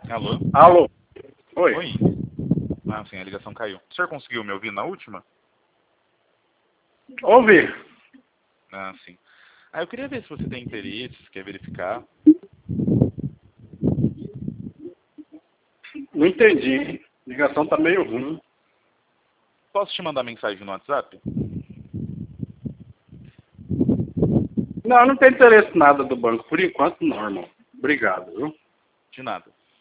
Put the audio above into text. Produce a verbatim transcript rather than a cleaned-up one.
Alô? Alô? Oi? Oi? Ah, sim, a ligação caiu. O senhor conseguiu me ouvir na última? Ouvi. Ah, sim. Ah, eu queria ver se você tem interesse, se quer verificar. Não entendi. A ligação tá meio ruim. Posso te mandar mensagem no WhatsApp? Não, não tem interesse em nada do banco. Por enquanto, não, irmão. Obrigado, viu? De nada.